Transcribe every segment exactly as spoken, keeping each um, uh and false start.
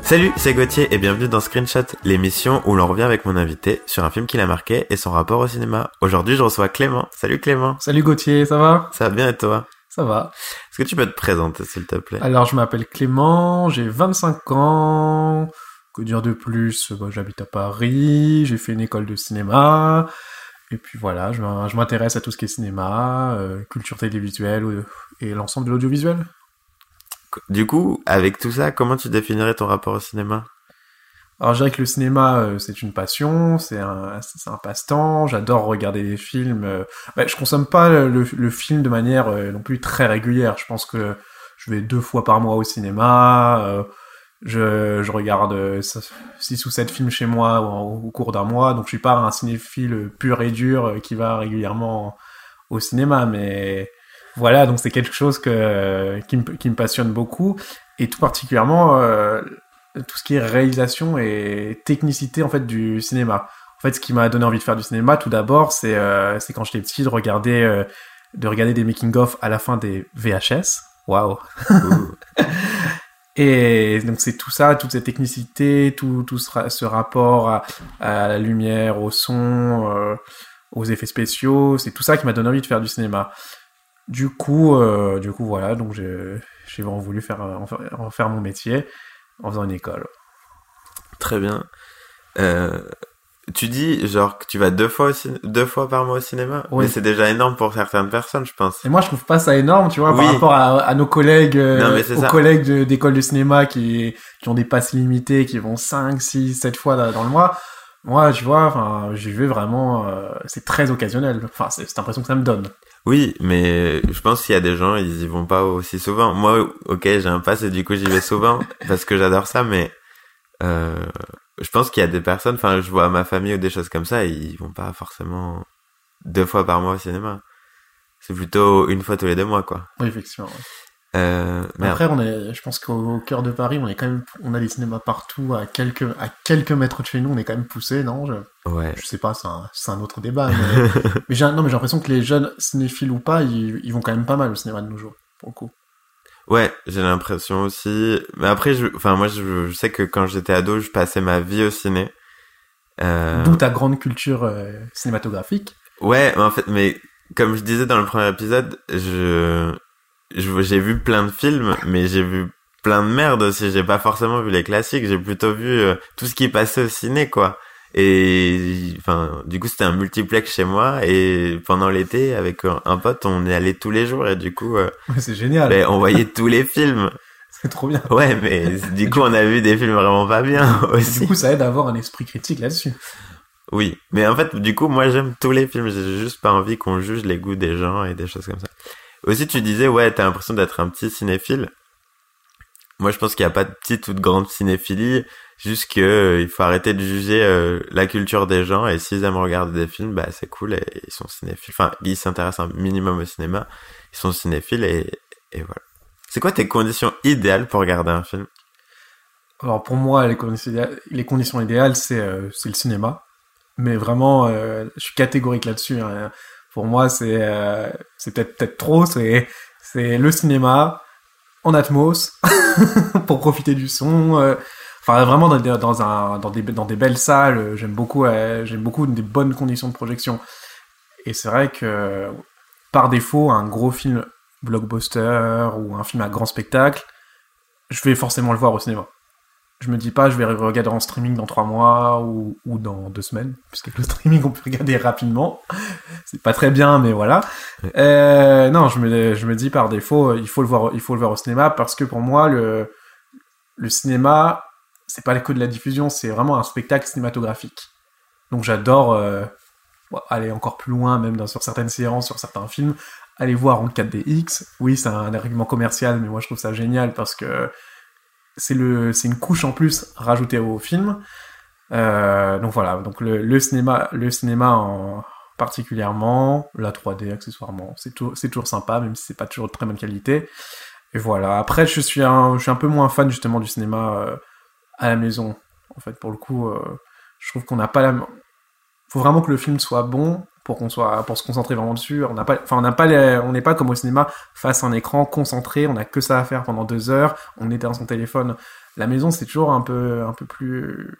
Salut, c'est Gauthier et bienvenue dans Screenshot, l'émission où l'on revient avec mon invité sur un film qui l'a marqué et son rapport au cinéma. Aujourd'hui, je reçois Clément. Salut Clément. Salut Gauthier, ça va ? Ça va bien et toi ? Ça va. Est-ce que tu peux te présenter s'il te plaît ? Alors, je m'appelle Clément, j'ai vingt-cinq ans. Que dire de plus ? Bah, j'habite à Paris, j'ai fait une école de cinéma. Et puis voilà, je m'in- je m'intéresse à tout ce qui est cinéma, euh, culture télévisuelle euh, et l'ensemble de l'audiovisuel. Du coup, avec tout ça, comment tu définirais ton rapport au cinéma ? Alors, je dirais que le cinéma, euh, c'est une passion, c'est un, c'est un passe-temps. J'adore regarder des films. euh, bah, je consomme pas le, le film de manière euh, non plus très régulière. Je pense que je vais deux fois par mois au cinéma. euh, je, je regarde euh, six ou sept films chez moi au, au cours d'un mois. Donc, je suis pas un cinéphile pur et dur euh, qui va régulièrement au cinéma. Mais voilà, donc c'est quelque chose que, qui, me, qui me passionne beaucoup. Et tout particulièrement... euh, tout ce qui est réalisation et technicité en fait du cinéma. En fait, ce qui m'a donné envie de faire du cinéma, tout d'abord, c'est euh, c'est quand j'étais petit de regarder euh, de regarder des making-of à la fin des V H S. Waouh. Et donc c'est tout ça, toute cette technicité, tout tout ce, ra- ce rapport à, à la lumière, au son, euh, aux effets spéciaux, c'est tout ça qui m'a donné envie de faire du cinéma. Du coup, euh, du coup voilà, donc j'ai j'ai vraiment voulu faire en faire, en faire mon métier en faisant une école. Très bien. Euh, tu dis genre que tu vas deux fois, au cin- deux fois par mois au cinéma, Oui. mais c'est déjà énorme pour certaines personnes, je pense. Et moi, je trouve pas ça énorme, tu vois, Oui. par rapport à, à nos collègues, euh, Non, mais c'est aux ça. collègues de- d'école de cinéma qui, qui ont des passes limitées, qui vont cinq, six, sept fois dans dans le mois. Moi, tu vois, enfin, j'y vais vraiment, euh, c'est très occasionnel. Enfin, c'est cette impression que ça me donne. Oui, mais je pense qu'il y a des gens, ils y vont pas aussi souvent. Moi, ok, j'ai un pass et du coup j'y vais souvent parce que j'adore ça, mais euh, je pense qu'il y a des personnes, enfin, je vois ma famille ou des choses comme ça, ils vont pas forcément deux fois par mois au cinéma. C'est plutôt une fois tous les deux mois, quoi. Oui, effectivement. ouais. Euh, merde. Après, on est, je pense qu'au au cœur de Paris, on est quand même, on a des cinémas partout, à quelques, à quelques mètres de chez nous, on est quand même poussé, non? Je, Ouais. je sais pas, c'est un, c'est un autre débat, mais, mais j'ai, non, mais j'ai l'impression que les jeunes cinéphiles ou pas, ils, ils vont quand même pas mal au cinéma de nos jours, pour le coup. Ouais, j'ai l'impression aussi. Mais après, je, enfin, moi, je, je sais que quand j'étais ado, je passais ma vie au ciné. Euh... D'où ta grande culture euh, cinématographique. Ouais, mais en fait, mais comme je disais dans le premier épisode, je, je j'ai vu plein de films, mais j'ai vu plein de merde aussi. J'ai pas forcément vu les classiques. J'ai plutôt vu euh, tout ce qui passait au ciné, quoi. Et enfin, du coup, c'était un multiplex chez moi. Et pendant l'été, avec un, un pote, on y allait tous les jours. Et du coup, euh, Ouais, c'est génial. ben, on voyait tous les films. C'est trop bien. Ouais, mais du coup, on a vu des films vraiment pas bien Et aussi. du coup, ça aide à avoir un esprit critique là-dessus. Oui, mais en fait, du coup, moi, j'aime tous les films. J'ai juste pas envie qu'on juge les goûts des gens et des choses comme ça. Aussi, tu disais, ouais, t'as l'impression d'être un petit cinéphile. Moi, je pense qu'il n'y a pas de petite ou de grande cinéphilie. Juste que euh, il faut arrêter de juger euh, la culture des gens. Et s'ils aiment regarder des films, bah, c'est cool. Et ils sont cinéphiles. Enfin, ils s'intéressent un minimum au cinéma. Ils sont cinéphiles et, et voilà. C'est quoi tes conditions idéales pour regarder un film ? Alors pour moi, les conditions idéales, les conditions idéales c'est euh, c'est le cinéma. Mais vraiment, euh, je suis catégorique là-dessus. hein. Pour moi, c'est euh, c'est peut-être peut-être trop. C'est c'est le cinéma en Atmos pour profiter du son. euh, Enfin, vraiment dans, des- dans un dans des dans des belles salles. euh, J'aime beaucoup euh, j'aime beaucoup des bonnes conditions de projection. Et c'est vrai que par défaut, un gros film blockbuster ou un film à grand spectacle, je vais forcément le voir au cinéma. Je me dis pas, je vais regarder en streaming dans trois mois ou, ou dans deux semaines, puisque le streaming on peut regarder rapidement. C'est pas très bien, mais voilà. Ouais. Euh, non, je me, je me dis par défaut, il faut le voir, il faut le voir au cinéma parce que pour moi le le cinéma, c'est pas que de la diffusion, c'est vraiment un spectacle cinématographique. Donc j'adore euh, bon, aller encore plus loin, même dans, sur certaines séances, sur certains films, aller voir en quatre D X. Oui, c'est un argument commercial, mais moi je trouve ça génial parce que c'est le, c'est une couche en plus rajoutée au film. Euh, donc voilà, donc le, le cinéma, le cinéma en particulièrement, la trois D accessoirement, c'est tout, c'est toujours sympa, même si c'est pas toujours de très bonne qualité. Et voilà. Après, je suis un, je suis un peu moins fan justement du cinéma euh, à la maison. En fait, pour le coup, euh, je trouve qu'on n'a pas la, faut vraiment que le film soit bon pour qu'on soit, pour se concentrer vraiment dessus. On n'a pas, enfin, on n'a pas les, on n'est pas comme au cinéma face à un écran concentré. On n'a que ça à faire pendant deux heures. On est dans son téléphone. La maison, c'est toujours un peu, un peu plus...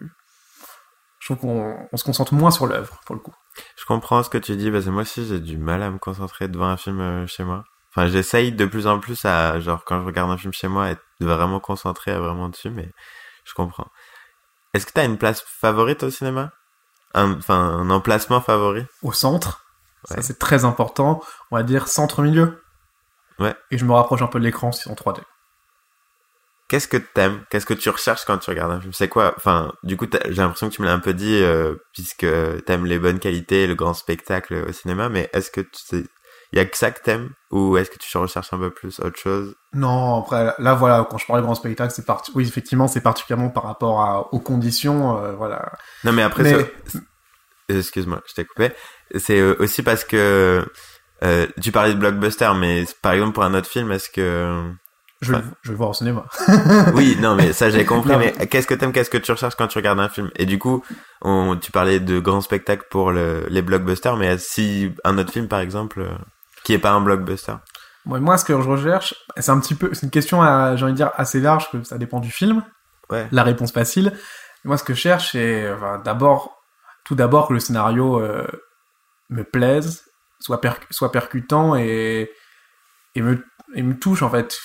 Je trouve qu'on on se concentre moins sur l'œuvre, pour le coup. Je comprends ce que tu dis, parce que moi aussi, j'ai du mal à me concentrer devant un film euh, chez moi. Enfin, j'essaye de plus en plus à, genre, quand je regarde un film chez moi, être vraiment concentré, à vraiment dessus, mais je comprends. Est-ce que t'as une place favorite au cinéma? Un, enfin, un emplacement favori? Au centre, ouais. Ça c'est très important, on va dire centre-milieu. Ouais. Et je me rapproche un peu de l'écran si c'est en trois D. Qu'est-ce que t'aimes? Qu'est-ce que tu recherches quand tu regardes un film? C'est quoi? Enfin, du coup, j'ai l'impression que tu me l'as un peu dit, euh, puisque t'aimes les bonnes qualités, le grand spectacle au cinéma, mais est-ce que tu sais, y a que ça que t'aimes? Ou est-ce que tu recherches un peu plus autre chose? Non, après, là, voilà, quand je parle de grand spectacle, c'est parti... Oui, effectivement, c'est particulièrement par rapport à... aux conditions, euh, voilà. Non, mais après, mais... ça... excuse-moi, je t'ai coupé. C'est aussi parce que, euh, tu parlais de blockbuster, mais par exemple, pour un autre film, est-ce que... Je, enfin... vais, je vais le voir au cinéma. Oui, non, mais ça, j'ai compris, mais qu'est-ce que t'aimes, qu'est-ce que tu recherches quand tu regardes un film? Et du coup, on, tu parlais de grands spectacles pour le, les blockbusters, mais si un autre film, par exemple, euh, qui est pas un blockbuster? Moi, moi, ce que je recherche, c'est un petit peu, c'est une question, à, j'ai envie de dire, assez large, que ça dépend du film. Ouais. La réponse facile. Moi, ce que je cherche, c'est, enfin, d'abord, tout d'abord que le scénario euh, me plaise, soit, per, soit percutant et, et, me, et me touche, en fait.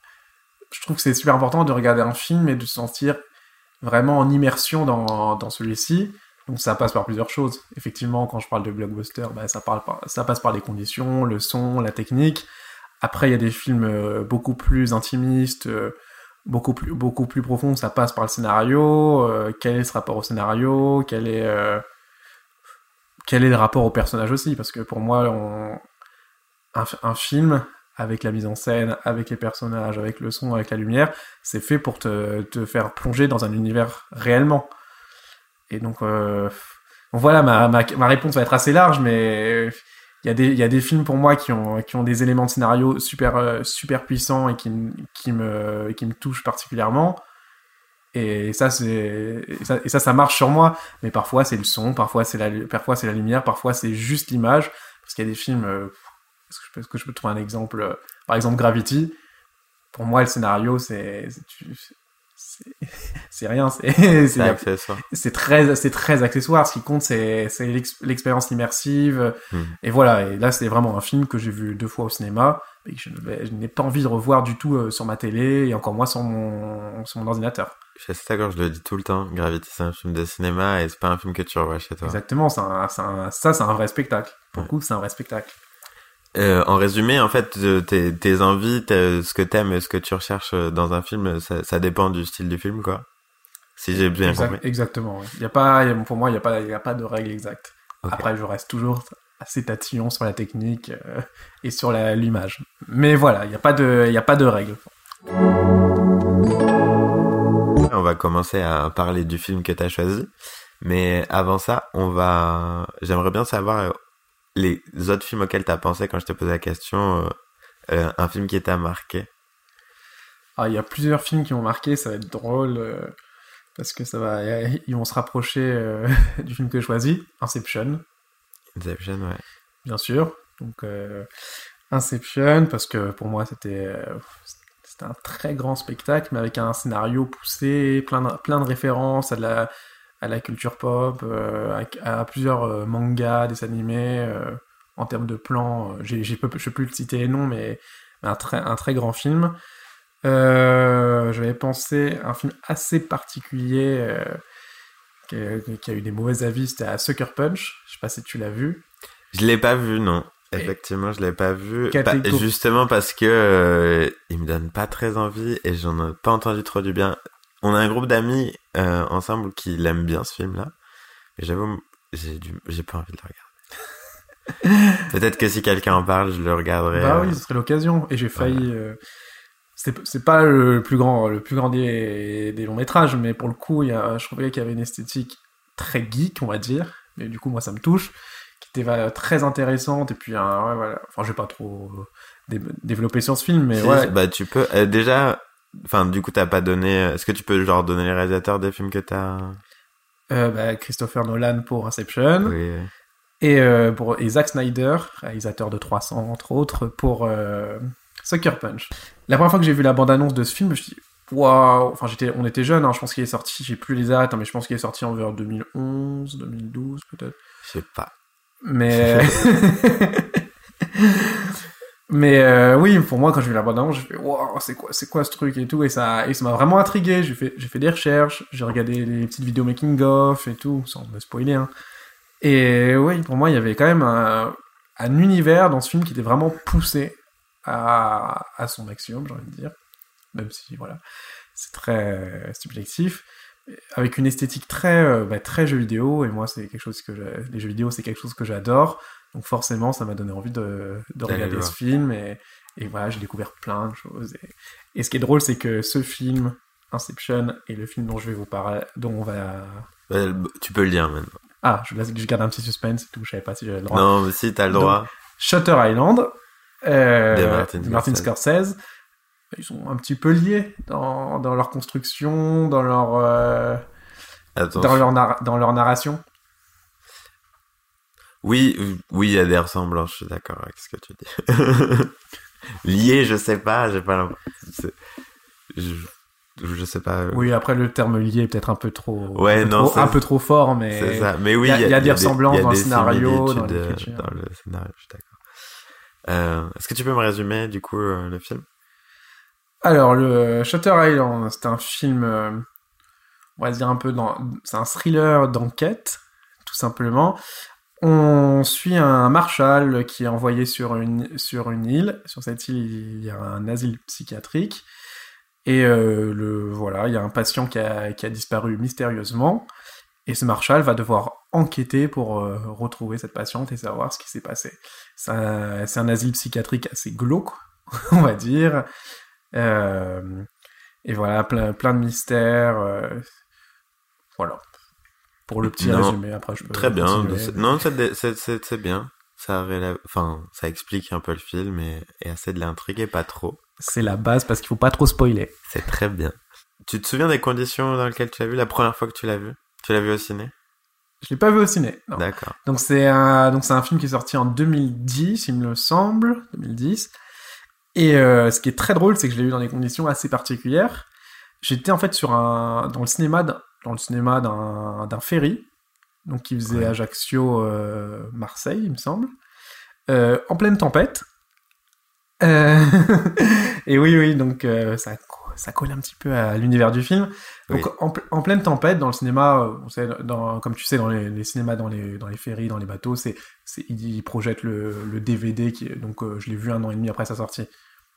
Je trouve que c'est super important de regarder un film et de se sentir vraiment en immersion dans, dans celui-ci. Donc ça passe par plusieurs choses. Effectivement, quand je parle de blockbuster, bah, ça, parle par, ça passe par les conditions, le son, la technique. Après, il y a des films euh, beaucoup plus intimistes, euh, beaucoup plus, beaucoup plus profonds. Ça passe par le scénario. Euh, quel est ce rapport au scénario? Quel est, euh, quel est le rapport au personnage aussi? Parce que pour moi, on... un, un film... avec la mise en scène, avec les personnages, avec le son, avec la lumière, c'est fait pour te, te faire plonger dans un univers réellement. Et donc, euh, donc voilà, ma, ma, ma réponse va être assez large, mais il y a des, il y a des films pour moi qui ont, qui ont des éléments de scénario super, euh, super puissants et qui, qui me, qui me touchent particulièrement. Et ça, c'est, et ça, et ça, ça marche sur moi. Mais parfois, c'est le son, parfois, c'est la, parfois, c'est la lumière, parfois, c'est juste l'image. Parce qu'il y a des films, euh, Est-ce que, je peux, est-ce que je peux trouver un exemple euh, par exemple, Gravity. Pour moi, le scénario, c'est... C'est, c'est, c'est rien. C'est, c'est, c'est accessoire. C'est très, c'est très accessoire. Ce qui compte, c'est, c'est l'ex, l'expérience immersive. Mm. Et voilà. Et là, c'est vraiment un film que j'ai vu deux fois au cinéma et que je, je n'ai pas envie de revoir du tout euh, sur ma télé et encore moins sur mon, sur mon ordinateur. Je suis assez d'accord, je le dis tout le temps. Gravity, c'est un film de cinéma et c'est pas un film que tu revois chez toi. Exactement. C'est un, c'est un, ça, c'est un vrai spectacle. Pour le ouais. coup, c'est un vrai spectacle. Euh, en résumé, en fait, tes, tes envies, tes, ce que t'aimes et ce que tu recherches dans un film, ça, ça dépend du style du film, quoi. Si j'ai bien exact, compris. Exactement. Il y a pas, pour moi, il y a pas, il y a pas de règle exacte. Okay. Après, je reste toujours assez tatillon sur la technique euh, et sur la, l'image. Mais voilà, il y a pas de, il y a pas de règle. On va commencer à parler du film que t'as choisi, mais avant ça, on va, j'aimerais bien savoir les autres films auxquels t'as pensé quand je t'ai posé la question, euh, un film qui t'a marqué. Ah, il y a plusieurs films qui m'ont marqué, ça va être drôle, euh, parce que ça va, ils vont se rapprocher euh, du film que je choisis, Inception. Inception, ouais. Bien sûr. Donc, euh, Inception, parce que pour moi, c'était, euh, c'était un très grand spectacle, mais avec un scénario poussé, plein de, plein de références à de la, à la culture pop, euh, à, à plusieurs euh, mangas, dessins animés, euh, en termes de plans, euh, j'ai, j'ai peu, je ne sais plus citer les noms, mais un très, un très grand film. Euh, j'avais pensé à un film assez particulier euh, qui, a, qui a eu des mauvais avis, c'était à Sucker Punch, je sais pas si tu l'as vu. Je l'ai pas vu, non. Effectivement, je l'ai pas vu. Pas, justement parce que euh, il me donne pas très envie et j'en ai pas entendu trop du bien. On a un groupe d'amis euh, ensemble qui l'aiment bien ce film-là, mais j'avoue, j'ai du, j'ai pas envie de le regarder. Peut-être que si quelqu'un en parle, je le regarderai. Bah oui, ce serait l'occasion. Et j'ai failli. Voilà. Euh, c'est c'est pas le plus grand, le plus grand des, des longs métrages, mais pour le coup, il y a, je trouvais qu'il y avait une esthétique très geek, on va dire. Mais du coup, moi, ça me touche. Qui était très intéressante et puis un, ouais, voilà. Enfin, je vais pas trop dé- développer sur ce film, mais si, ouais. Bah tu peux euh, déjà. Enfin, du coup, t'as pas donné. Est-ce que tu peux genre donner les réalisateurs des films que t'as euh, bah, Christopher Nolan pour Inception. Oui. Et euh, pour et Zack Snyder, réalisateur de trois cents entre autres, pour euh, Sucker Punch. La première fois que j'ai vu la bande-annonce de ce film, je me suis dit Waouh, enfin j'étais, on était jeunes, hein, je pense qu'il est sorti, j'ai plus les dates, hein, mais je pense qu'il est sorti en vers deux mille onze, deux mille douze peut-être. Je sais pas. Mais mais euh, oui, pour moi quand j'ai vu la bande-annonce, j'ai fait waouh, c'est quoi, c'est quoi ce truc et tout, et ça, et ça m'a vraiment intrigué. J'ai fait, j'ai fait des recherches, j'ai regardé les petites vidéos making of et tout, sans me spoiler. Hein. Et oui, pour moi il y avait quand même un, un univers dans ce film qui était vraiment poussé à, à son maximum, j'ai envie de dire. Même si, voilà, c'est très subjectif, avec une esthétique très, euh, bah, très jeu vidéo, et moi, c'est quelque chose que les jeux vidéo, c'est quelque chose que j'adore, donc forcément, ça m'a donné envie de, de regarder ce film, et, et voilà, j'ai découvert plein de choses, et, et ce qui est drôle, c'est que ce film, Inception, et le film dont je vais vous parler, dont on va... Euh, tu peux le dire, maintenant. Ah, je, je garde un petit suspense, et tout, je savais pas si j'avais le droit. Non, mais si, t'as le droit. Donc, Shutter Island, euh, de Martin, de Martin Scorsese, ils sont un petit peu liés dans, dans leur construction, dans leur, euh, dans leur, nar- dans leur narration. Oui, oui, il y a des ressemblances, je suis d'accord avec ce que tu dis. Liés, je sais pas, j'ai pas l'impression. Je, je sais pas. Oui, après le terme lié est peut-être un peu trop, ouais, un peu, non, trop, un peu trop fort, mais c'est ça. Mais oui, il y, y, y a des ressemblances y a dans des le scénario, dans, dans le scénario, je suis d'accord. Euh, est-ce que tu peux me résumer, du coup, euh, le film? Alors, le Shutter Island, c'est un film, euh, on va dire un peu dans, c'est un thriller d'enquête, tout simplement. On suit un marshal qui est envoyé sur une, sur une île. Sur cette île, il y a un asile psychiatrique. Et euh, le, voilà, il y a un patient qui a, qui a disparu mystérieusement. Et ce marshal va devoir enquêter pour euh, retrouver cette patiente et savoir ce qui s'est passé. C'est un, c'est un asile psychiatrique assez glauque, on va dire. Euh, et voilà, plein, plein de mystères. Euh, voilà. Pour le petit non, résumé, après je peux... Très bien. Mais... Non, c'est, c'est, c'est, c'est bien. Ça relève... Enfin, ça explique un peu le film et, et assez de l'intrigue et pas trop. C'est la base parce qu'il faut pas trop spoiler. C'est très bien. Tu te souviens des conditions dans lesquelles tu l'as vu la première fois que tu l'as vu? Tu l'as vu au ciné? Je l'ai pas vu au ciné. Non. D'accord. Donc c'est un donc c'est un film qui est sorti en deux mille dix, il me semble, deux mille dix. Et euh, ce qui est très drôle, c'est que je l'ai vu dans des conditions assez particulières. J'étais en fait sur un dans le cinéma d'un, dans le cinéma d'un d'un ferry, donc qui faisait ouais. Ajaccio euh, Marseille, il me semble, euh, en pleine tempête. Euh... et oui oui donc euh, ça ça colle un petit peu à l'univers du film. Donc oui. en, en pleine tempête dans le cinéma, on sait, dans, comme tu sais dans les, les cinémas, dans les dans les ferries, dans les bateaux, c'est c'est ils projettent le, le D V D qui donc euh, je l'ai vu un an et demi après sa sortie.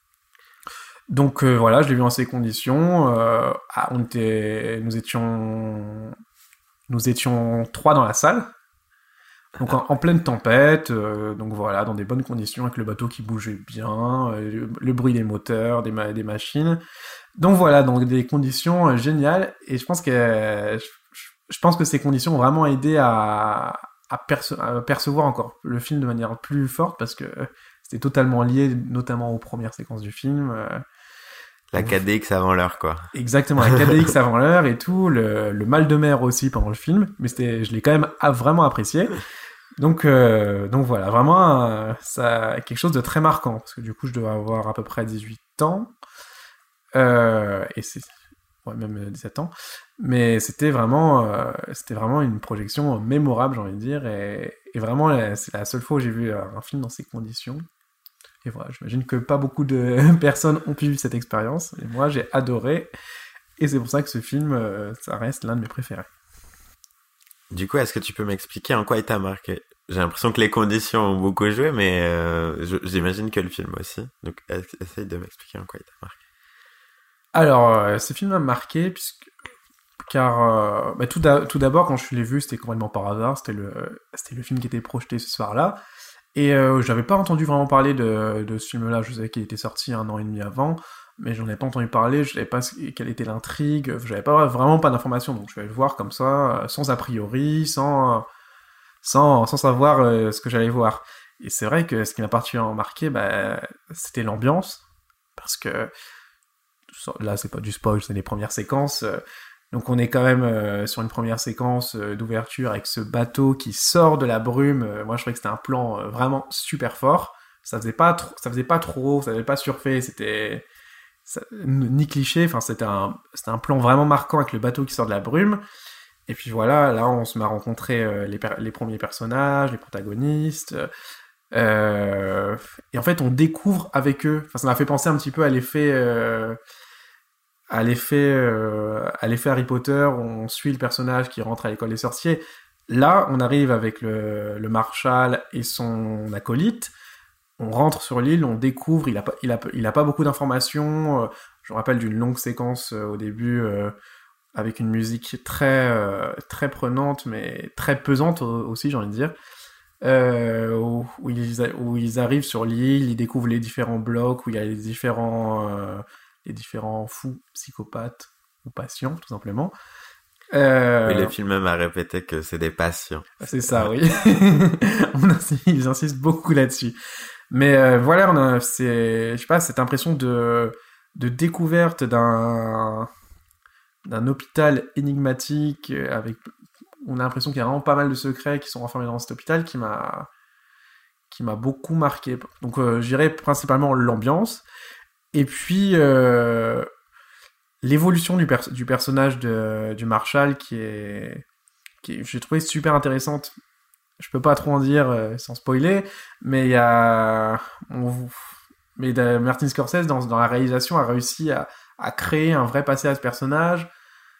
Donc euh, voilà, je l'ai vu en ces conditions. Euh, ah, on était, nous étions nous étions trois dans la salle. Donc en, en pleine tempête, euh, donc voilà, dans des bonnes conditions, avec le bateau qui bougeait bien, euh, le, le bruit des moteurs, des, ma- des machines. Donc voilà, donc des conditions euh, géniales. Et je pense que euh, je, je pense que ces conditions ont vraiment aidé à, à, perce- à percevoir encore le film de manière plus forte, parce que euh, c'était totalement lié, notamment aux premières séquences du film. Euh, la K D X avant l'heure, quoi. Exactement, la K D X avant l'heure et tout, le, le mal de mer aussi pendant le film, mais c'était, je l'ai quand même a, vraiment apprécié. Donc, euh, donc voilà, vraiment, euh, ça quelque chose de très marquant, parce que du coup, je devais avoir à peu près dix-huit ans, euh, et c'est, ouais, même dix-sept ans, mais c'était vraiment, euh, c'était vraiment une projection mémorable, j'ai envie de dire, et, et vraiment, c'est la seule fois où j'ai vu un film dans ces conditions. Et voilà, j'imagine que pas beaucoup de personnes ont pu vivre cette expérience, et moi, j'ai adoré, et c'est pour ça que ce film, euh, ça reste l'un de mes préférés. Du coup, est-ce que tu peux m'expliquer en quoi il t'a marqué? J'ai l'impression que les conditions ont beaucoup joué, mais euh, je, j'imagine que le film aussi. Donc, essaye de m'expliquer en quoi il t'a marqué. Alors, euh, ce film m'a marqué, puisque, car euh, bah, tout, d'a, tout d'abord, quand je l'ai vu, c'était complètement par hasard. C'était le, c'était le film qui était projeté ce soir-là. Et euh, j'avais pas entendu vraiment parler de, de ce film-là. Je savais qu'il était sorti un an et demi avant, mais j'en avais pas entendu parler, je savais pas quelle était l'intrigue, j'avais pas vraiment pas d'informations, donc je vais le voir comme ça, sans a priori, sans sans, sans savoir euh, ce que j'allais voir. Et c'est vrai que ce qui m'a particulièrement marqué, bah, c'était l'ambiance, parce que là c'est pas du spoil, c'est les premières séquences, donc on est quand même euh, sur une première séquence euh, d'ouverture avec ce bateau qui sort de la brume. Euh, moi je trouvais que c'était un plan euh, vraiment super fort, ça faisait pas trop, ça faisait pas trop, ça faisait pas surfait, c'était ça, ni cliché, enfin c'était un, c'était un plan vraiment marquant avec le bateau qui sort de la brume. Et puis voilà, là on se met à rencontrer euh, les, per- les premiers personnages, les protagonistes. Euh, et en fait on découvre avec eux. Enfin ça m'a fait penser un petit peu à l'effet, euh, à l'effet, euh, à l'effet Harry Potter. Où on suit le personnage qui rentre à l'école des sorciers. Là on arrive avec le, le Marshall et son acolyte. On rentre sur l'île, on découvre, il a pas, il a, il a pas beaucoup d'informations. Euh, je me rappelle d'une longue séquence euh, au début euh, avec une musique très, euh, très prenante, mais très pesante aussi, j'ai envie de dire. Euh, où, où, ils, où ils arrivent sur l'île, ils découvrent les différents blocs, où il y a les différents, euh, les différents fous, psychopathes ou patients, tout simplement. Euh... Oui, le film même a répété que c'est des patients. C'est ça, oui. On insiste, ils insistent beaucoup là-dessus. Mais euh, voilà, on a, c'est, je sais pas, cette impression de, de découverte d'un, d'un hôpital énigmatique avec, on a l'impression qu'il y a vraiment pas mal de secrets qui sont renfermés dans cet hôpital qui m'a, qui m'a beaucoup marqué. Donc, euh, je dirais principalement l'ambiance et puis euh, l'évolution du, pers- du personnage de, du Marshall qui est, qui j'ai trouvé super intéressante. Je peux pas trop en dire euh, sans spoiler, mais il y a, on... mais de... Martin Scorsese dans, dans la réalisation a réussi à, à créer un vrai passé à ce personnage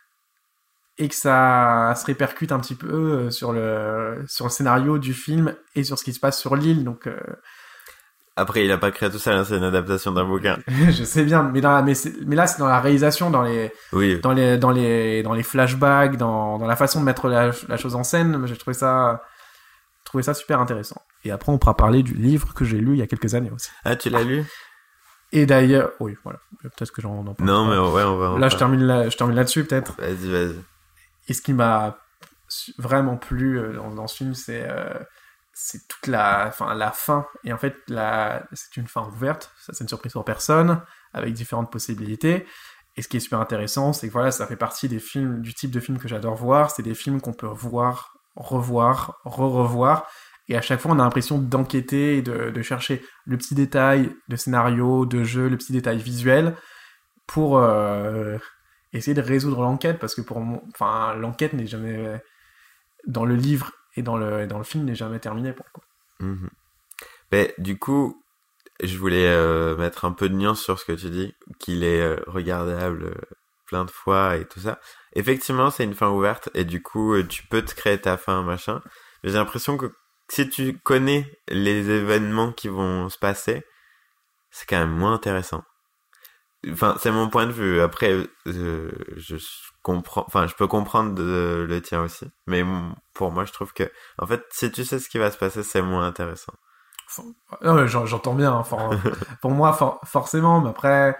et que ça se répercute un petit peu sur le sur le scénario du film et sur ce qui se passe sur l'île. Donc euh... après, il a pas créé tout ça, c'est une adaptation d'un bouquin. Je sais bien, mais dans la... mais, mais là c'est dans la réalisation, dans les oui. dans les dans les dans les flashbacks, dans dans la façon de mettre la, la chose en scène. J'ai trouvé ça trouvé ça super intéressant. Et après, on pourra parler du livre que j'ai lu il y a quelques années aussi. Ah, tu l'as lu? Et d'ailleurs, oui, voilà. Peut-être que j'en en parle. Non, mais ouais, on va. On là, je termine là, je termine là-dessus peut-être. Vas-y, vas-y. Et ce qui m'a vraiment plu dans, dans ce film, c'est euh, c'est toute la, enfin la fin. Et en fait, la, c'est une fin ouverte. Ça, c'est une surprise pour personne, avec différentes possibilités. Et ce qui est super intéressant, c'est que voilà, ça fait partie des films, du type de film que j'adore voir. C'est des films qu'on peut voir, revoir, re-revoir, et à chaque fois on a l'impression d'enquêter et de, de chercher le petit détail de scénario, de jeu, le petit détail visuel pour euh, essayer de résoudre l'enquête, parce que pour moi, enfin l'enquête n'est jamais dans le livre et dans le, dans le film n'est jamais terminée pour quoi. Mmh. Mais du coup, je voulais euh, mettre un peu de nuance sur ce que tu dis, qu'il est euh, regardable euh, plein de fois et tout ça. Effectivement, c'est une fin ouverte et du coup, tu peux te créer ta fin, machin. Mais j'ai l'impression que si tu connais les événements qui vont se passer, c'est quand même moins intéressant. Enfin, c'est mon point de vue. Après, euh, je comprends, enfin, je peux comprendre de, le tien aussi. Mais pour moi, je trouve que, en fait, si tu sais ce qui va se passer, c'est moins intéressant. Non, j'entends bien. Hein, for... pour moi, for... forcément. Mais après,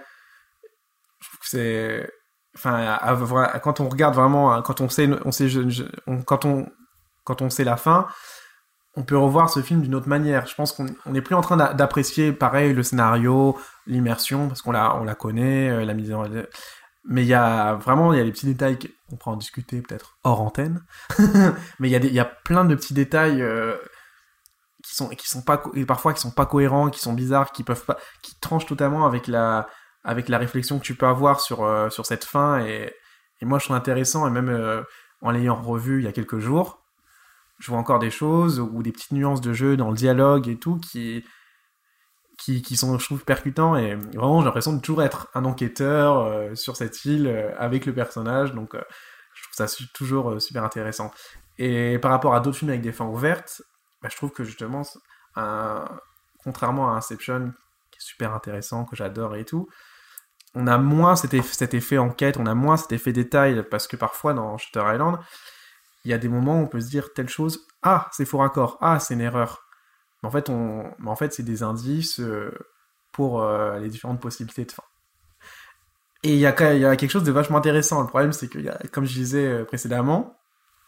je trouve que c'est, enfin, à, à, quand on regarde vraiment, quand on sait, on sait, je, je, on, quand on, quand on sait la fin, on peut revoir ce film d'une autre manière. Je pense qu'on n'est plus en train d'apprécier, pareil, le scénario, l'immersion, parce qu'on la, on la connaît, la mise en... Mais il y a vraiment, il y a des petits détails qu'on pourra en discuter peut-être hors antenne. Mais il y a des, il y a plein de petits détails euh, qui sont, qui sont pas, et parfois qui sont pas cohérents, qui sont bizarres, qui peuvent pas, qui tranchent totalement avec la, avec la réflexion que tu peux avoir sur, euh, sur cette fin. Et, et moi, je trouve intéressant, et même euh, en l'ayant revu il y a quelques jours, je vois encore des choses ou des petites nuances de jeu dans le dialogue et tout qui qui qui sont, je trouve, percutants, et vraiment j'ai l'impression de toujours être un enquêteur euh, sur cette île euh, avec le personnage, donc euh, je trouve ça su- toujours euh, super intéressant. Et par rapport à d'autres films avec des fins ouvertes, bah, je trouve que justement un... contrairement à Inception qui est super intéressant, que j'adore et tout, on a moins cet effet, cet effet enquête, on a moins cet effet détail, parce que parfois dans Shutter Island il y a des moments où on peut se dire telle chose, ah, c'est faux raccord, ah, c'est une erreur. Mais en fait, on... Mais en fait c'est des indices euh, pour euh, les différentes possibilités de fin. Et il y, a... il y a quelque chose de vachement intéressant. Le problème, c'est que, y a... comme je disais précédemment,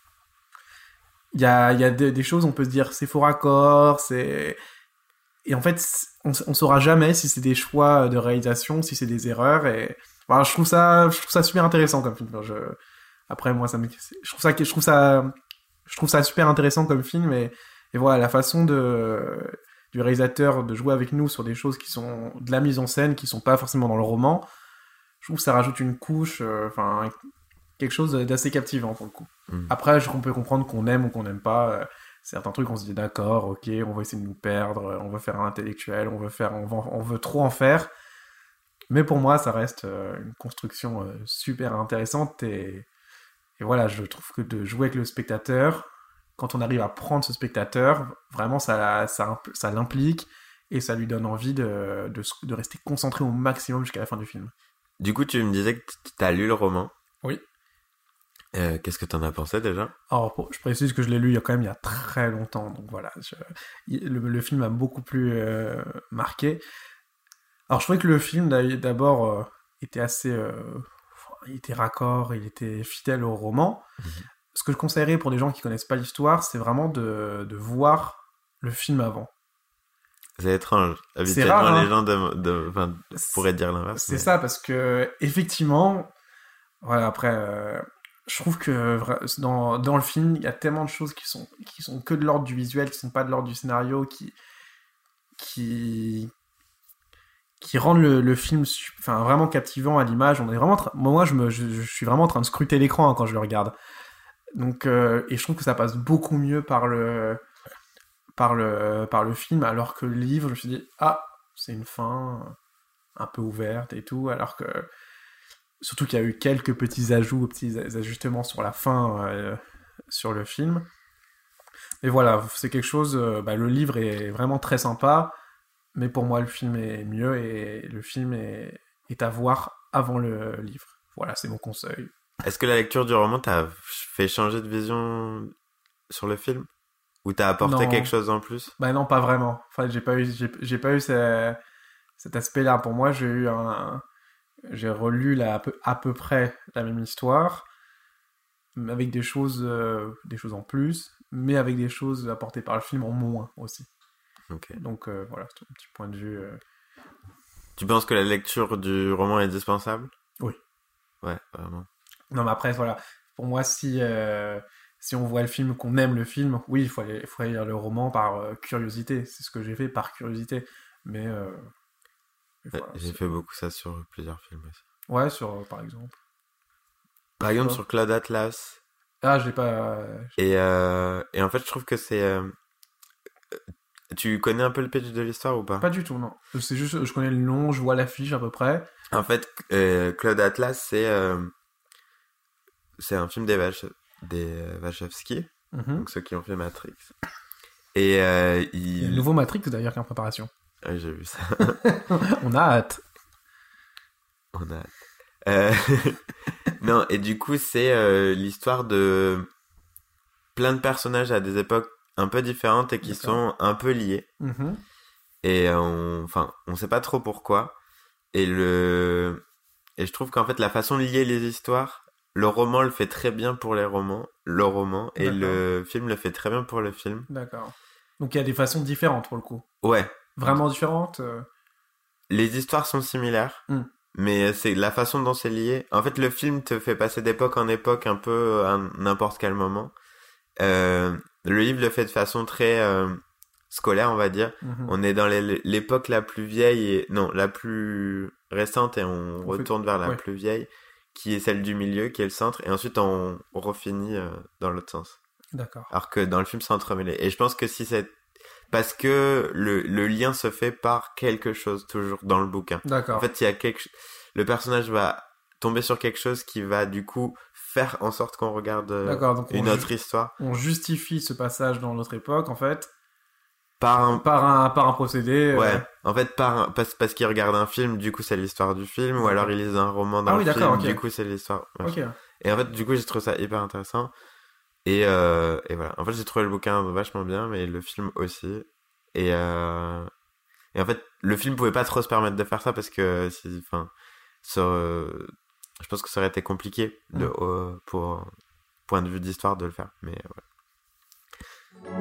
il y a, il y a de... des choses où on peut se dire c'est faux raccord, c'est... Et en fait, on... on saura jamais si c'est des choix de réalisation, si c'est des erreurs. Et enfin, je trouve ça, je trouve ça super intéressant comme film. Je... Après, moi, ça me... je trouve ça, je trouve ça, je trouve ça super intéressant comme film, et, et voilà, la façon de, du réalisateur de jouer avec nous sur des choses qui sont de la mise en scène, qui sont pas forcément dans le roman, je trouve que ça rajoute une couche, enfin, euh, quelque chose d'assez captivant pour le coup. Mm. Après, je, on peut comprendre qu'on aime ou qu'on n'aime pas. Euh, certains trucs, on se dit d'accord, ok, on va essayer de nous perdre, on veut faire un intellectuel, on veut faire, on, va, on veut trop en faire. Mais pour moi, ça reste euh, une construction euh, super intéressante et, et voilà, je trouve que de jouer avec le spectateur, quand on arrive à prendre ce spectateur, vraiment, ça, ça, ça l'implique et ça lui donne envie de, de, de rester concentré au maximum jusqu'à la fin du film. Du coup, tu me disais que t'as lu le roman. Oui. Euh, qu'est-ce que t'en as pensé déjà? Alors, pour, je précise que je l'ai lu il y a quand même il y a très longtemps, donc voilà, je, le, le film m'a beaucoup plus euh, marqué. Alors, je trouvais que le film d'abord euh, était assez, euh, il était raccord, il était fidèle au roman. Mmh. Ce que je conseillerais pour des gens qui connaissent pas l'histoire, c'est vraiment de, de voir le film avant. C'est étrange. Habituellement, rare, hein. Les gens de, de, enfin, pourraient dire l'inverse. C'est mais... ça, parce que effectivement, voilà, après. Euh, je trouve que dans, dans le film, il y a tellement de choses qui sont, qui sont que de l'ordre du visuel, qui sont pas de l'ordre du scénario, qui, qui, qui rendent le, le film enfin, vraiment captivant à l'image. On est vraiment tra- Moi, je, me, je, je suis vraiment en train de scruter l'écran hein, quand je le regarde. Donc, euh, et je trouve que ça passe beaucoup mieux par le, par, le, par le film, alors que le livre, je me suis dit, ah, c'est une fin un peu ouverte et tout, alors que surtout qu'il y a eu quelques petits ajouts, petits ajustements sur la fin, euh, sur le film. Et voilà, c'est quelque chose... Euh, bah, le livre est vraiment très sympa, mais pour moi, le film est mieux, et le film est, est à voir avant le livre. Voilà, c'est mon conseil. Est-ce que la lecture du roman t'a fait changer de vision sur le film? Ou t'as apporté non. quelque chose en plus? Bah non, pas vraiment. Enfin, j'ai pas eu, j'ai, j'ai pas eu ce, cet aspect-là. Pour moi, j'ai eu un... J'ai relu la, à, peu, à peu près la même histoire, avec des choses, euh, des choses en plus, mais avec des choses apportées par le film en moins aussi. Okay. Donc euh, voilà, c'est un petit point de vue. Euh... Tu penses que la lecture du roman est indispensable? Oui. Ouais, vraiment. Non, mais après, voilà, pour moi, si, euh, si on voit le film, qu'on aime le film, oui, il faut aller, faut aller lire le roman par euh, curiosité. C'est ce que j'ai fait par curiosité. Mais... Euh... Voilà, j'ai c'est... fait beaucoup ça sur plusieurs films aussi. Ouais, sur euh, par exemple. Par exemple, sur Cloud Atlas. Ah, j'ai pas. Euh... Et, euh, et en fait, je trouve que c'est. Euh... Tu connais un peu le pitch de l'histoire ou pas? Pas du tout, non. C'est juste, je connais le nom, je vois l'affiche à peu près. En fait, euh, Cloud Atlas, c'est. Euh... C'est un film des, Vach... des Wachowski, mm-hmm. donc ceux qui ont fait Matrix. Et euh, il... il y a le nouveau Matrix d'ailleurs qui est en préparation. Ah, j'ai vu ça. On a hâte. On a hâte. Euh... non, et du coup, c'est euh, l'histoire de plein de personnages à des époques un peu différentes et qui D'accord. sont un peu liés. Mm-hmm. Et on, enfin, on sait pas trop pourquoi. Et le, et je trouve qu'en fait, la façon de lier les histoires, le roman le fait très bien pour les romans, le roman, et D'accord. le film le fait très bien pour le film. D'accord. Donc il y a des façons différentes pour le coup. Ouais. Vraiment différentes. Euh... Les histoires sont similaires. Mm. Mais c'est la façon dont c'est lié. En fait, le film te fait passer d'époque en époque un peu à n'importe quel moment. Euh, le livre le fait de façon très euh, scolaire, on va dire. Mm-hmm. On est dans les, l'époque la plus vieille, et, non, la plus récente, et on, on retourne fait... vers la ouais. plus vieille, qui est celle du milieu, qui est le centre, et ensuite on, on refinit euh, dans l'autre sens. D'accord. Alors que dans le film, c'est entremêlé. Et je pense que si c'est... Parce que le, le lien se fait par quelque chose, toujours, dans le bouquin. D'accord. En fait, il y a quelque... Le personnage va tomber sur quelque chose qui va, du coup, faire en sorte qu'on regarde donc une autre ju- histoire. On justifie ce passage dans notre époque, en fait. Par un... Par un, par un procédé. Ouais. Euh... En fait, par un... parce, parce qu'il regarde un film, du coup, c'est l'histoire du film. D'accord. Ou alors, il lit un roman dans ah, le oui, film, okay. du coup, c'est l'histoire. Ok. Et en fait, du coup, j'ai trouvé ça hyper intéressant. Et, euh, et voilà. En fait, j'ai trouvé le bouquin vachement bien, mais le film aussi. Et, euh, et en fait, le film pouvait pas trop se permettre de faire ça parce que, si, enfin, ça, euh, je pense que ça aurait été compliqué de, mmh. euh, pour point de vue d'histoire de le faire. Mais voilà.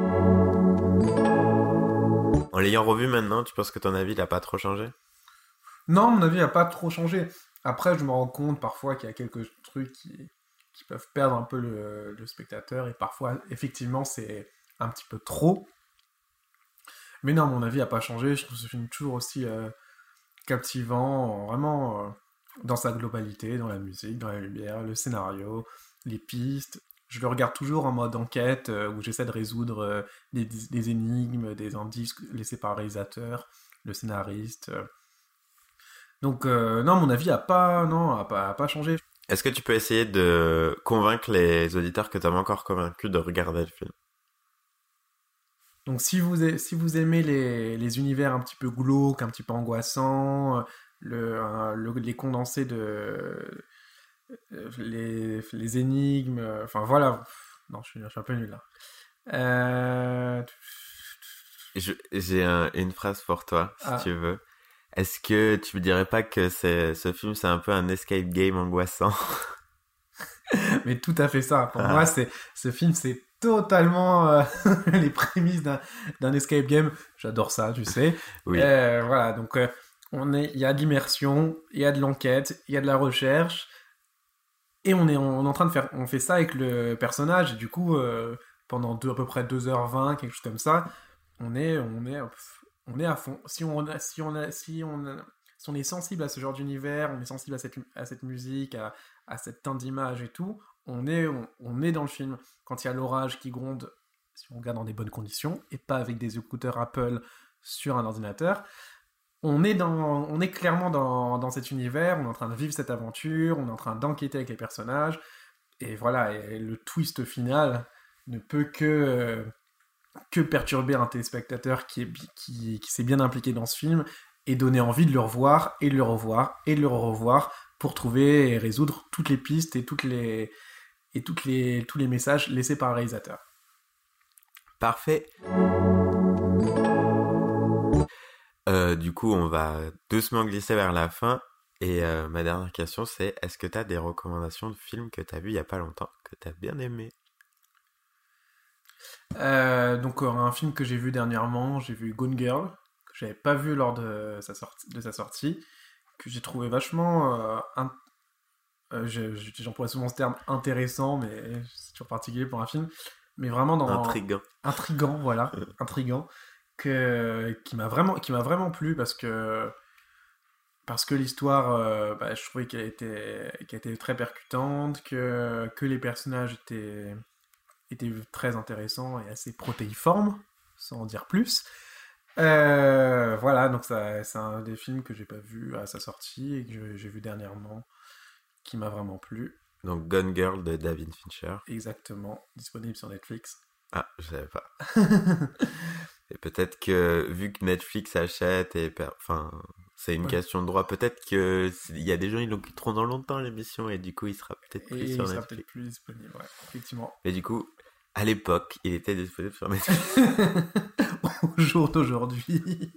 En l'ayant revu maintenant, tu penses que ton avis il a pas trop changé? Non, mon avis a pas trop changé. Après, je me rends compte parfois qu'il y a quelques trucs qui, qui peuvent perdre un peu le, le spectateur et parfois, effectivement, c'est un petit peu trop. Mais non, mon avis n'a pas changé. Je trouve ce film toujours aussi euh, captivant. Vraiment, euh, dans sa globalité, dans la musique, dans la lumière, le scénario, les pistes. Je le regarde toujours en mode enquête, euh, où j'essaie de résoudre euh, des, des énigmes, des indices laissés par le réalisateur, le scénariste. euh. Donc, euh, non, mon avis a pas, non, a pas, a pas changé. Est-ce que tu peux essayer de convaincre les auditeurs que t'as pas encore convaincu de regarder le film? Donc, si vous, a- si vous aimez les, les univers un petit peu glauques, un petit peu angoissants, euh, le, euh, le- les condensés de, euh, les, les énigmes, euh, enfin voilà. Non, je suis, je suis un peu nul là. Euh... Je- J'ai un- une phrase pour toi, si Ah. tu veux. Est-ce que tu me dirais pas que c'est, ce film, c'est un peu un escape game angoissant? Mais tout à fait ça. Pour Ah. moi, c'est ce film, c'est totalement euh, les prémices d'un d'un escape game. J'adore ça, tu sais. Oui. Euh, voilà, donc euh, on est, il y a de l'immersion, il y a de l'enquête, il y a de la recherche, et on est, on est en train de faire, on fait ça avec le personnage. Et du coup, euh, pendant deux, à peu près deux heures vingt, quelque chose comme ça, on est, on est, on est à fond. Si on, a, si on, a, si on, a, si on est sensible à ce genre d'univers, on est sensible à cette, à cette musique, à, à cette teinte d'image et tout, on est, on, on est dans le film. Quand il y a l'orage qui gronde, si on regarde dans des bonnes conditions, et pas avec des écouteurs Apple sur un ordinateur, on est, dans, on est clairement dans, dans cet univers, on est en train de vivre cette aventure, on est en train d'enquêter avec les personnages, et voilà, et le twist final ne peut que, euh, que perturber un téléspectateur qui, est, qui, qui s'est bien impliqué dans ce film, et donner envie de le revoir, et de le revoir, et de le revoir, pour trouver et résoudre toutes les pistes et toutes les, et toutes les, tous les messages laissés par le réalisateur. Parfait. Euh, du coup, on va doucement glisser vers la fin. Et euh, ma dernière question, c'est est-ce que t'as des recommandations de films que t'as vu il y a pas longtemps, que t'as bien aimé? Euh, donc euh, un film que j'ai vu dernièrement, j'ai vu Gone Girl, que j'avais pas vu lors de sa sortie, de sa sortie, que j'ai trouvé vachement, euh, in... euh, je- je- j'emploie souvent ce terme intéressant, mais c'est toujours particulier pour un film, mais vraiment dans Intriguant. intrigant, voilà, intrigant, que qui m'a vraiment, qui m'a vraiment plu parce que parce que l'histoire, euh, bah, je trouvais qu'elle était, qu'elle était très percutante, que que les personnages étaient étaient très intéressants et assez protéiformes, sans en dire plus. Euh, voilà, donc ça, c'est un des films que j'ai pas vu à sa sortie et que je- j'ai vu dernièrement, qui m'a vraiment plu. Donc Gone Girl de David Fincher. Exactement, disponible sur Netflix. Ah, je savais pas. Et peut-être que, vu que Netflix achète et, per- enfin, c'est une Ouais. question de droit, peut-être que il y a des gens, ils l'écouteront dans longtemps l'émission et du coup, il sera peut-être Et plus il sur sera Netflix. peut-être plus disponible, ouais, effectivement. Mais du coup, à l'époque, il était disponible sur Netflix. Au jour d'aujourd'hui.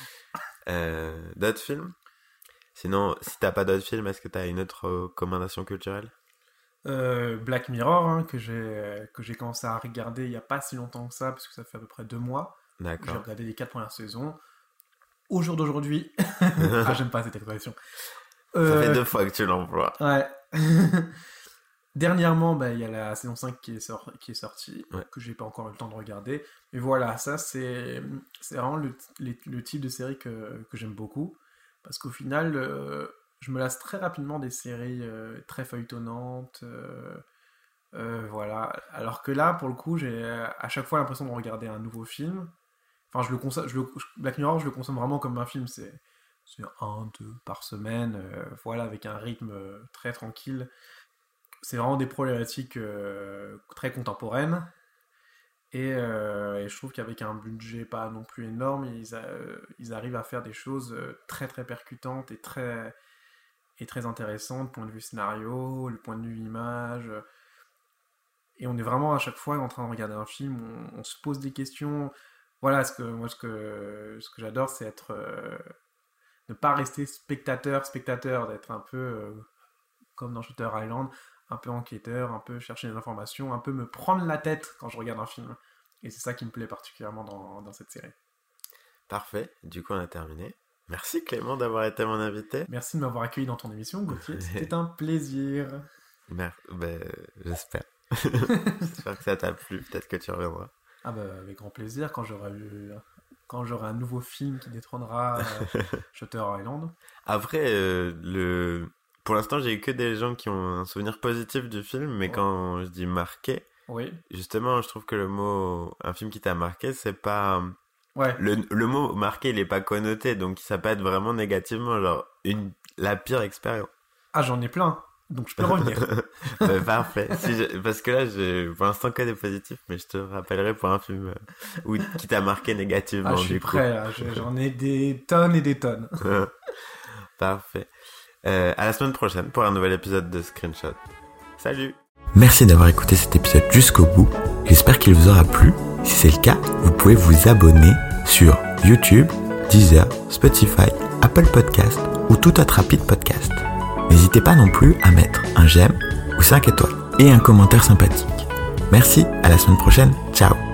Euh, d'autres films? Sinon, si t'as pas d'autres films, est-ce que t'as une autre recommandation culturelle? Euh, Black Mirror, hein, que j'ai que j'ai commencé à regarder il y a pas si longtemps que ça, parce que ça fait à peu près deux mois. J'ai D'accord. regardé les quatre premières saisons. Au jour d'aujourd'hui... ah, j'aime pas cette expression. Ça Euh, fait deux fois que tu l'emploies. Ouais. Dernièrement, bah, il y a la saison cinq qui est, sor- qui est sortie, Ouais. que j'ai pas encore eu le temps de regarder. Mais voilà, ça, c'est, c'est vraiment le, les- le type de série que, que j'aime beaucoup. Parce qu'au final, euh, je me lasse très rapidement des séries euh, très feuilletonnantes. euh, euh, voilà. Alors que là, pour le coup, j'ai à chaque fois l'impression de regarder un nouveau film. Enfin, je le consomme, je le, Black Mirror, je le consomme vraiment comme un film. C'est, c'est un, deux par semaine. euh, voilà, avec un rythme euh, très tranquille. C'est vraiment des problématiques euh, très contemporaines. Et, euh, et je trouve qu'avec un budget pas non plus énorme, ils, a- ils arrivent à faire des choses euh, très très percutantes et très, et très intéressantes, point de vue scénario, le point de vue image. Et on est vraiment à chaque fois en train de regarder un film, on, on se pose des questions. Voilà, ce que, moi ce que, ce que j'adore, c'est être... euh, ne pas rester spectateur, spectateur, d'être un peu euh, comme dans Shutter Island, un peu enquêteur, un peu chercher des informations, un peu me prendre la tête quand je regarde un film. Et c'est ça qui me plaît particulièrement dans, dans cette série. Parfait. Du coup, on a terminé. Merci Clément d'avoir été mon invité. Merci de m'avoir accueilli dans ton émission, Gauthier. C'était un plaisir. Mer- ben, j'espère. J'espère que ça t'a plu. Peut-être que tu reviendras. Ah bah avec grand plaisir quand j'aurai eu, quand j'aurai un nouveau film qui détrônera euh, Shutter Island. Après, euh, le pour l'instant, j'ai eu que des gens qui ont un souvenir positif du film, mais ouais. Quand je dis marqué, oui. Justement, je trouve que le mot, un film qui t'a marqué, c'est pas, ouais. le, le mot marqué, il est pas connoté, donc ça peut être vraiment négativement, genre, une, la pire expérience. Ah, j'en ai plein. Donc je peux revenir. bah, parfait. Si je, parce que là, j'ai pour l'instant que des positifs, mais je te rappellerai pour un film euh, où, qui t'a marqué négativement. Ah, je suis prêt, là. J'en ai des tonnes et des tonnes. Parfait. Euh, à la semaine prochaine pour un nouvel épisode de Screenshot. Salut. Merci d'avoir écouté cet épisode jusqu'au bout. J'espère qu'il vous aura plu. Si c'est le cas, vous pouvez vous abonner sur YouTube, Deezer, Spotify, Apple Podcast ou tout autre rapide podcast. N'hésitez pas non plus à mettre un j'aime ou cinq étoiles et un commentaire sympathique. Merci, à la semaine prochaine. Ciao.